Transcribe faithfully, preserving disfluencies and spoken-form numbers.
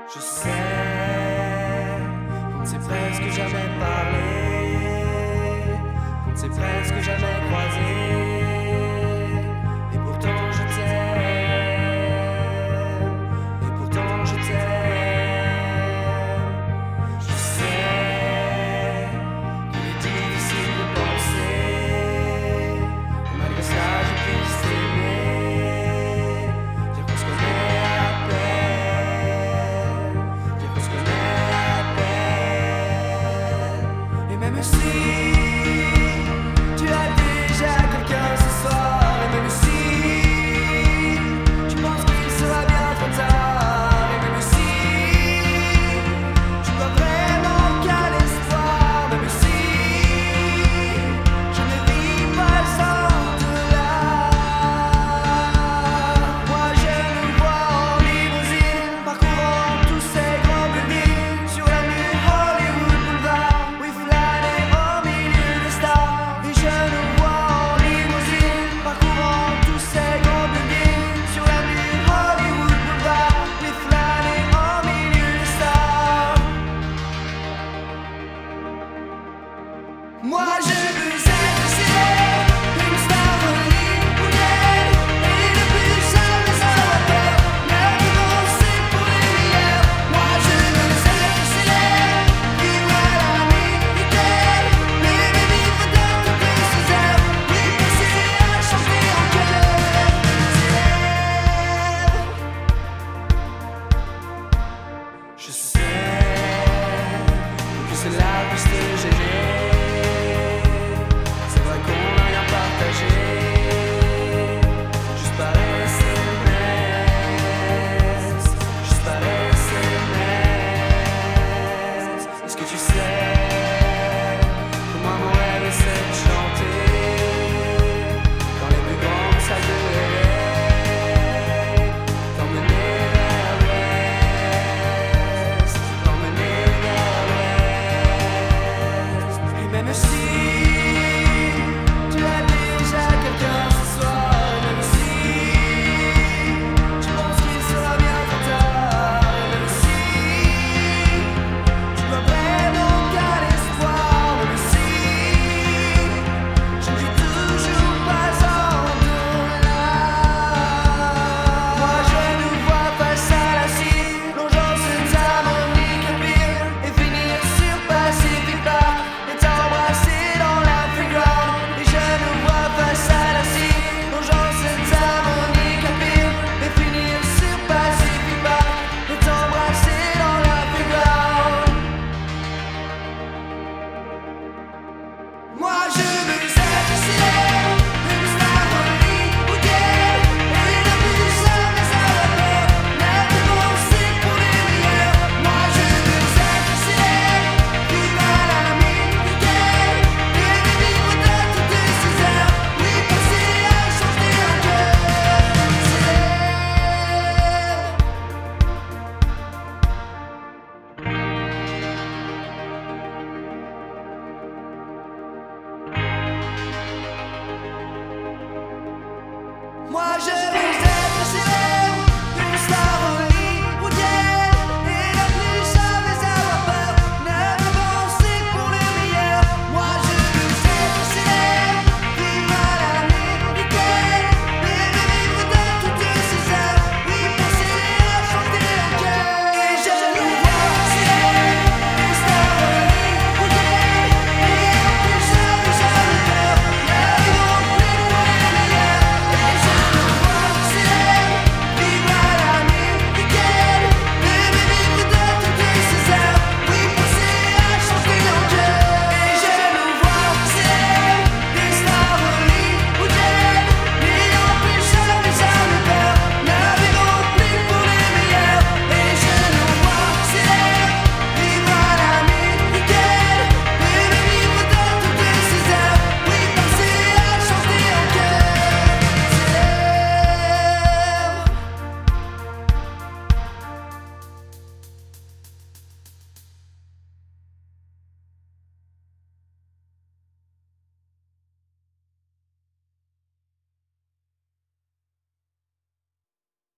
Je sais qu'on ne s'est presque jamais parlé, qu'on ne s'est presque jamais croisé, et pourtant je t'aime, et pourtant je t'aime. Je sais qu'il est difficile de penser que malgré ça je puisse t'aimer, dire qu'on se connaît à peine, dire qu'on se connaît à peine. Et même si tu as déjà quelqu'un ce soir, et même si tu penses qu'il sera bien trop tard, et même si tu crois vraiment qu'à l'espoir, même si je ne vis pas sans toi, moi je nous vois en limousine, parcourant tous ces grands buildings, sur l'avenue Hollywood Boulevard, oui flâner au milieu des stars. Et je nous vois en limousine, parcourant tous ces grands buildings, sur l'avenue Hollywood Boulevard, oui flâner au milieu des stars. Moi je veux être célèbre, une star hollywoodienne, et ne plus jamais avoir peur, ne plus danser pour les meilleurs. Moi je veux être célèbre, vivre à l'américaine, mais vivre dans toutes ces heures, oui passer à chanter en chœur. Célèbre. Je sais que c'est la piste